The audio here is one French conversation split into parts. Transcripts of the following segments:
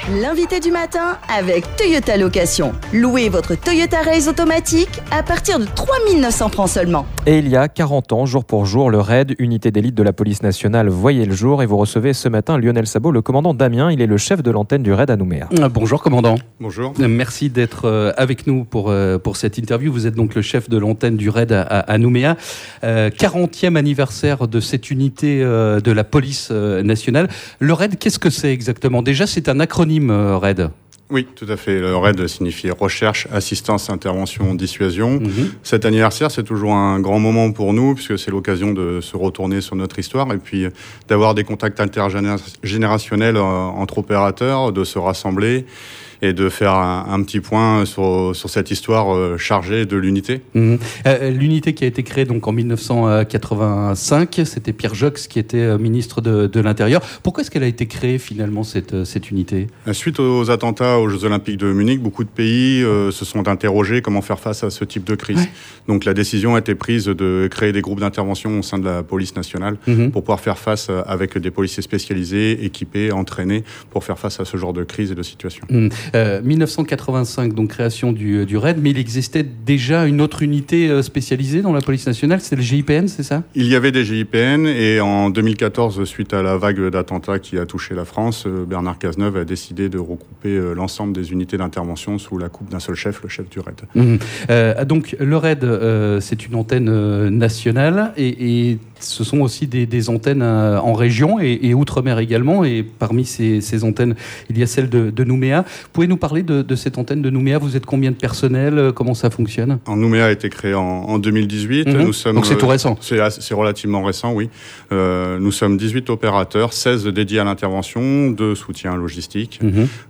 L'invité du matin avec Toyota Location. Louez votre Toyota Race automatique à partir de 3 900 francs seulement. Et il y a 40 ans, jour pour jour, le RAID, unité d'élite de la police nationale, voyait le jour. Et vous recevez ce matin Lionel Sabot, le commandant d'Amiens. Il est le chef de l'antenne du RAID à Nouméa. Bonjour commandant. Bonjour. Merci d'être avec nous pour cette interview. Vous êtes donc le chef de l'antenne du RAID à Nouméa. 40e anniversaire de cette unité de la police nationale. Le RAID, qu'est-ce que c'est exactement ? Déjà, c'est un acronyme RAID. Oui, tout à fait. Le RAID signifie Recherche, Assistance, Intervention, Dissuasion. Cet anniversaire, c'est toujours un grand moment pour nous, puisque c'est l'occasion de se retourner sur notre histoire et puis d'avoir des contacts intergénérationnels entre opérateurs, de se rassembler et de faire un petit point sur cette histoire chargée de l'unité. L'unité qui a été créée donc en 1985, c'était Pierre Jox qui était ministre de l'Intérieur. Pourquoi est-ce qu'elle a été créée finalement cette unité ? Suite aux attentats aux Jeux Olympiques de Munich, beaucoup de pays se sont interrogés comment faire face à ce type de crise. Ouais. Donc la décision a été prise de créer des groupes d'intervention au sein de la police nationale pour pouvoir faire face avec des policiers spécialisés, équipés, entraînés pour faire face à ce genre de crise et de situation. 1985, donc création du RAID, mais il existait déjà une autre unité spécialisée dans la police nationale, c'est le GIPN, c'est ça ? Il y avait des GIPN et en 2014, suite à la vague d'attentats qui a touché la France, Bernard Cazeneuve a décidé de regrouper l'ensemble des unités d'intervention sous la coupe d'un seul chef, le chef du RAID. Donc le RAID, c'est une antenne nationale et ce sont aussi des antennes en région et outre-mer également. Et parmi ces antennes, il y a celle de Nouméa. Pouvez nous parler de cette antenne de Nouméa ? Vous êtes combien de personnel ? Comment ça fonctionne ? Nouméa a été créé en 2018. Nous sommes, donc c'est tout récent ? C'est relativement récent, oui. Nous sommes 18 opérateurs, 16 dédiés à l'intervention, 2 soutiens logistiques.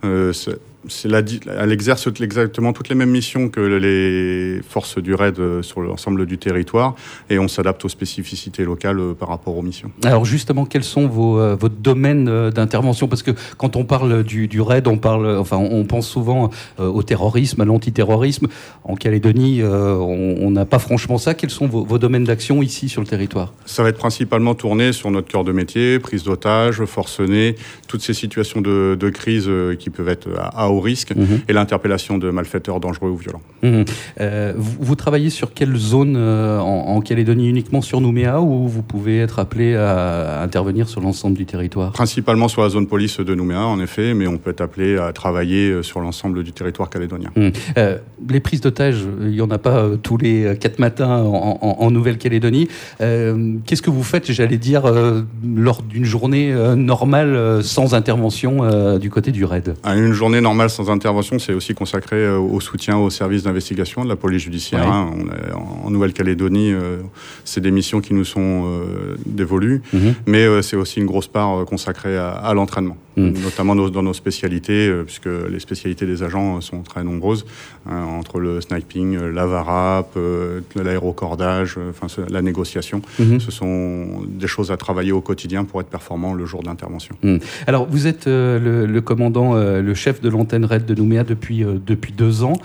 Elle exerce exactement toutes les mêmes missions que les forces du RAID sur l'ensemble du territoire et on s'adapte aux spécificités locales par rapport aux missions. Alors justement, quels sont vos domaines d'intervention ? Parce que quand on parle du RAID, on pense souvent au terrorisme, à l'antiterrorisme. En Calédonie, on n'a pas franchement ça. Quels sont vos domaines d'action ici sur le territoire ? Ça va être principalement tourné sur notre cœur de métier, prise d'otages, forcenés, toutes ces situations de crise qui peuvent être à haut risque et l'interpellation de malfaiteurs dangereux ou violents. Vous travaillez sur quelle zone en Calédonie ? Uniquement sur Nouméa ou vous pouvez être appelé à intervenir sur l'ensemble du territoire ? Principalement sur la zone police de Nouméa, en effet, mais on peut être appelé à travailler sur l'ensemble du territoire calédonien. Les prises d'otages, il n'y en a pas tous les 4 matins en Nouvelle-Calédonie. Qu'est-ce que vous faites, j'allais dire, lors d'une journée normale sans intervention du côté du RAID ? Une journée normale sans intervention, c'est aussi consacré au soutien aux services d'investigation de la police judiciaire. Ouais. En Nouvelle-Calédonie, c'est des missions qui nous sont dévolues, mais c'est aussi une grosse part consacrée à l'entraînement, notamment dans nos spécialités, puisque les spécialités des agents sont très nombreuses, entre le sniping, la VARAP, l'aérocordage, la négociation. Ce sont des choses à travailler au quotidien pour être performant le jour d'intervention. Alors, vous êtes le commandant, le chef de l'antenne RAID de Nouméa depuis 2 ans.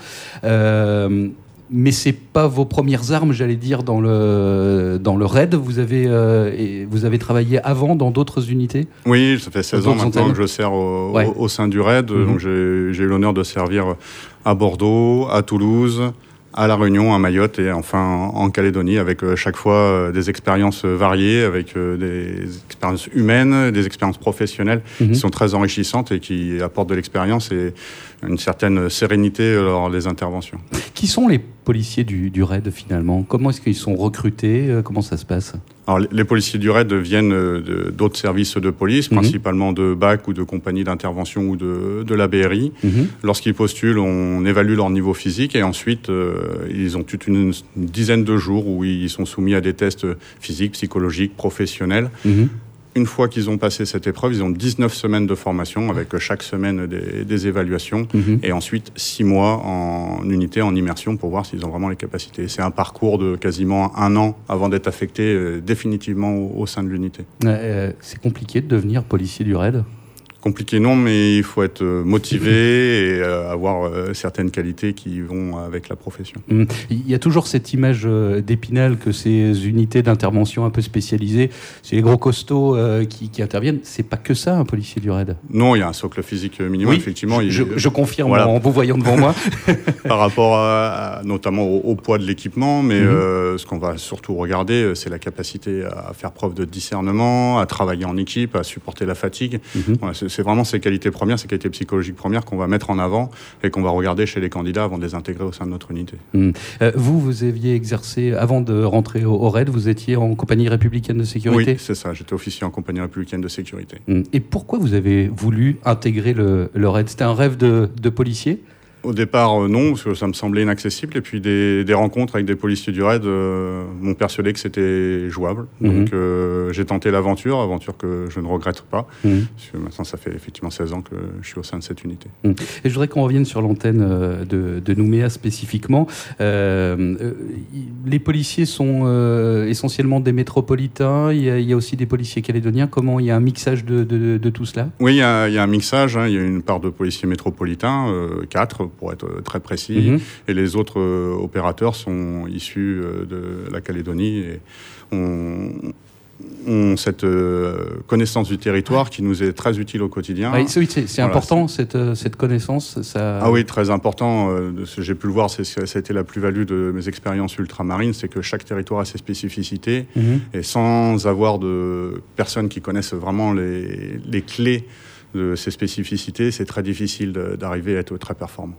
Mais c'est pas vos premières armes, j'allais dire, dans le RAID. Vous avez travaillé avant dans d'autres unités ? Oui, ça fait 16 ans maintenant que je sers au sein du RAID. Donc j'ai eu l'honneur de servir à Bordeaux, à Toulouse, à La Réunion, à Mayotte et enfin en Calédonie, avec chaque fois des expériences variées, avec des expériences humaines, des expériences professionnelles qui sont très enrichissantes et qui apportent de l'expérience et une certaine sérénité lors des interventions. Qui sont les policiers du RAID finalement ? Comment est-ce qu'ils sont recrutés ? Comment ça se passe ? Alors, les policiers du RAID viennent d'autres services de police, principalement de BAC ou de compagnies d'intervention ou de la BRI. Lorsqu'ils postulent, on évalue leur niveau physique et ensuite, ils ont toute une dizaine de jours où ils sont soumis à des tests physiques, psychologiques, professionnels. Une fois qu'ils ont passé cette épreuve, ils ont 19 semaines de formation avec chaque semaine des évaluations et ensuite 6 mois en unité, en immersion pour voir s'ils ont vraiment les capacités. C'est un parcours de quasiment 1 an avant d'être affecté définitivement au sein de l'unité. C'est compliqué de devenir policier du RAID ? Compliqué non, mais il faut être motivé et avoir certaines qualités qui vont avec la profession. Il y a toujours cette image d'Épinal que ces unités d'intervention un peu spécialisées, c'est les gros costauds qui interviennent. C'est pas que ça, un policier du RAID. Non, il y a un socle physique minimum, oui, effectivement. Je confirme en vous voyant devant moi. Par rapport notamment au poids de l'équipement, mais ce qu'on va surtout regarder, c'est la capacité à faire preuve de discernement, à travailler en équipe, à supporter la fatigue. Voilà, c'est vraiment ces qualités premières, ces qualités psychologiques premières qu'on va mettre en avant et qu'on va regarder chez les candidats avant de les intégrer au sein de notre unité. Vous aviez exercé, avant de rentrer au RAID, vous étiez en compagnie républicaine de sécurité ? Oui, c'est ça, j'étais officier en compagnie républicaine de sécurité. Et pourquoi vous avez voulu intégrer le RAID ? C'était un rêve de policier ? Au départ, non, parce que ça me semblait inaccessible. Et puis des rencontres avec des policiers du RAID m'ont persuadé que c'était jouable. Donc j'ai tenté l'aventure que je ne regrette pas. Parce que maintenant, ça fait effectivement 16 ans que je suis au sein de cette unité. Et je voudrais qu'on revienne sur l'antenne de Nouméa spécifiquement. Les policiers sont essentiellement des métropolitains. Il y a aussi des policiers calédoniens. Comment il y a un mixage de tout cela ? Oui, il y a un mixage. Il y a une part de policiers métropolitains, 4 pour être très précis, et les autres opérateurs sont issus de la Calédonie et ont cette connaissance du territoire qui nous est très utile au quotidien. Oui, c'est important, cette connaissance. Ça... Ah oui, très important. J'ai pu le voir, ça a été la plus-value de mes expériences ultramarines, c'est que chaque territoire a ses spécificités, et sans avoir de personnes qui connaissent vraiment les clés de ces spécificités, c'est très difficile d'arriver à être très performant.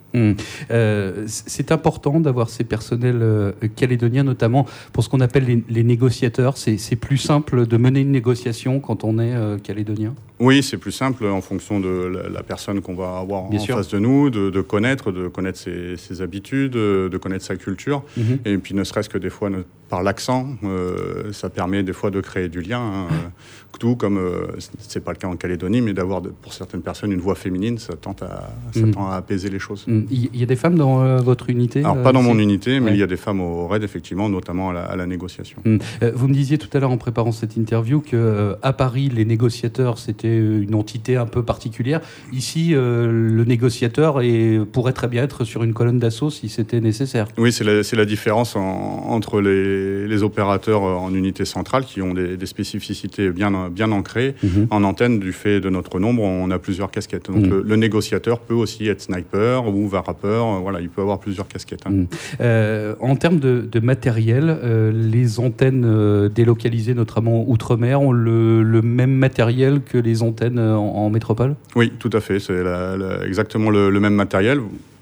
C'est important d'avoir ces personnels calédoniens, notamment pour ce qu'on appelle les négociateurs. C'est plus simple de mener une négociation quand on est calédonien ? Oui, c'est plus simple en fonction de la personne qu'on va avoir en face de nous, de connaître ses habitudes, de connaître sa culture. Et puis ne serait-ce que des fois, par l'accent, ça permet des fois de créer du lien. Tout comme, c'est pas le cas en Calédonie, mais d'avoir pour certaines personnes une voix féminine, ça tend à apaiser les choses. Il y a des femmes dans votre unité ? Alors pas dans mon unité, mais il y a des femmes au RAID, effectivement, notamment à la négociation. Vous me disiez tout à l'heure en préparant cette interview qu'à Paris, les négociateurs, c'était une entité un peu particulière. Ici, le négociateur pourrait très bien être sur une colonne d'assaut si c'était nécessaire. Oui, c'est la différence entre les opérateurs en unité centrale qui ont des spécificités bien ancrées. En antenne, du fait de notre nombre, on a plusieurs casquettes. Donc le négociateur peut aussi être sniper ou varapeur. Voilà, il peut avoir plusieurs casquettes. En termes de matériel, les antennes délocalisées, notamment outre-mer, ont le même matériel que les antennes en métropole ? Oui, tout à fait. C'est exactement le même matériel.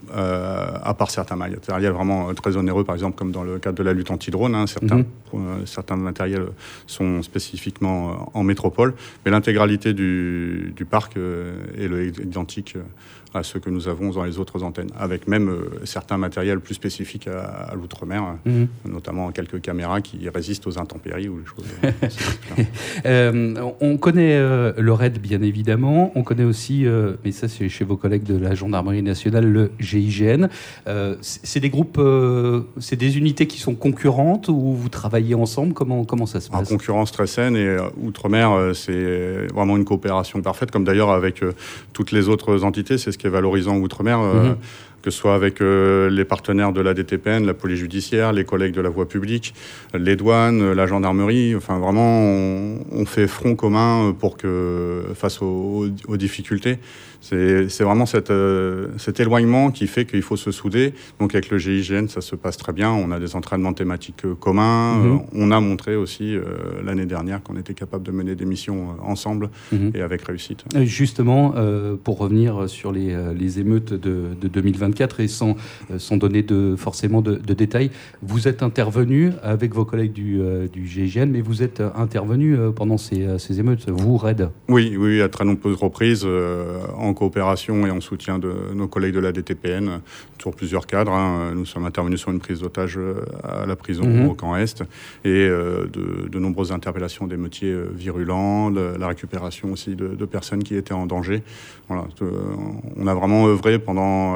À part certains matériels vraiment très onéreux, par exemple comme dans le cadre de la lutte anti-drone, certains matériels sont spécifiquement en métropole, mais l'intégralité du parc est identique à ceux que nous avons dans les autres antennes, avec même certains matériels plus spécifiques à l'outre-mer, notamment quelques caméras qui résistent aux intempéries ou les choses. On connaît le RAID, bien évidemment. On connaît aussi, mais ça c'est chez vos collègues de la Gendarmerie nationale, le GIGN. C'est des groupes, c'est des unités qui sont concurrentes ou vous travaillez ensemble ? Comment ça se passe ? En concurrence très saine, et outre-mer, c'est vraiment une coopération parfaite, comme d'ailleurs avec toutes les autres entités. C'est ce qui est valorisant outre-mer, que ce soit avec les partenaires de la DTPN, la police judiciaire, les collègues de la voie publique, les douanes, la gendarmerie. Enfin, vraiment, on fait front commun face aux difficultés. C'est vraiment cet éloignement qui fait qu'il faut se souder. Donc avec le GIGN, ça se passe très bien. On a des entraînements thématiques communs. On a montré aussi l'année dernière qu'on était capable de mener des missions ensemble et avec réussite. Justement, pour revenir sur les émeutes de 2024 et sans donner forcément de détails, vous êtes intervenu avec vos collègues du GIGN, mais vous êtes intervenu pendant ces émeutes, vous, RAID ? Oui, à très nombreuses reprises, en coopération et en soutien de nos collègues de la DTPN sur plusieurs cadres. Nous sommes intervenus sur une prise d'otage à la prison au camp Est et de nombreuses interpellations d'émeutiers virulents, la récupération aussi de personnes qui étaient en danger. Voilà, on a vraiment œuvré pendant 4-5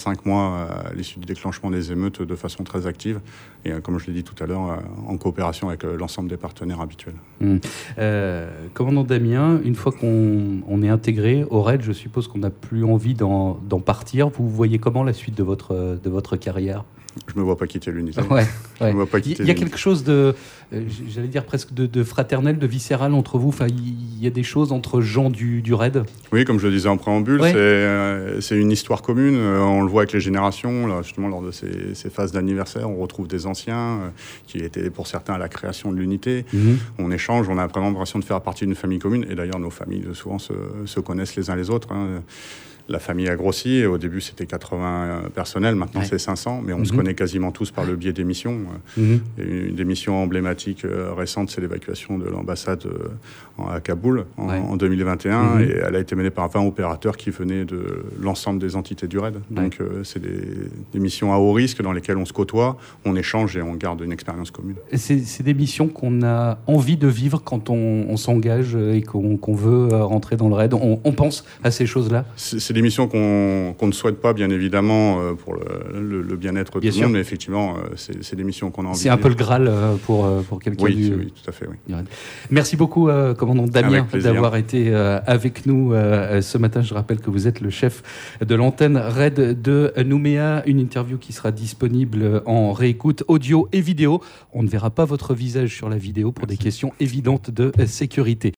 5 mois à l'issue du déclenchement des émeutes de façon très active et comme je l'ai dit tout à l'heure, en coopération avec l'ensemble des partenaires habituels. Commandant Damien, une fois qu'on est intégré au RAID, je suppose qu'on n'a plus envie d'en partir. Vous voyez comment la suite de votre carrière ? Je ne me vois pas quitter l'unité. Ouais. Il y a quelque chose de, j'allais dire presque de fraternel, de viscéral entre vous. Enfin, il y a des choses entre gens du RAID. Oui, comme je le disais en préambule, c'est une histoire commune. On le voit avec les générations. Là, justement, lors de ces phases d'anniversaire, on retrouve des anciens qui étaient pour certains à la création de l'unité. On échange, on a vraiment l'impression de faire partie d'une famille commune. Et d'ailleurs, nos familles souvent se connaissent les uns les autres. La famille a grossi. Au début, c'était 80 personnels. Maintenant, c'est 500. Mais on se connaît quasiment tous par le biais d'émissions. Une des missions emblématiques récentes, c'est l'évacuation de l'ambassade à Kaboul en 2021. Et elle a été menée par 20 opérateurs qui venaient de l'ensemble des entités du RAID. Donc, c'est des missions à haut risque dans lesquelles on se côtoie, on échange et on garde une expérience commune. C'est des missions qu'on a envie de vivre quand on s'engage et qu'on veut rentrer dans le RAID. On pense à ces choses-là. C'est des missions qu'on ne souhaite pas, bien évidemment, pour le bien-être de tout le monde, mais effectivement, c'est des missions qu'on a envie de vivre. C'est un peu le Graal pour quelqu'un Oui, tout à fait, oui. Merci beaucoup, commandant Damien, d'avoir été avec nous ce matin. Je rappelle que vous êtes le chef de l'antenne RAID de Nouméa. Une interview qui sera disponible en réécoute audio et vidéo. On ne verra pas votre visage sur la vidéo pour des questions évidentes de sécurité.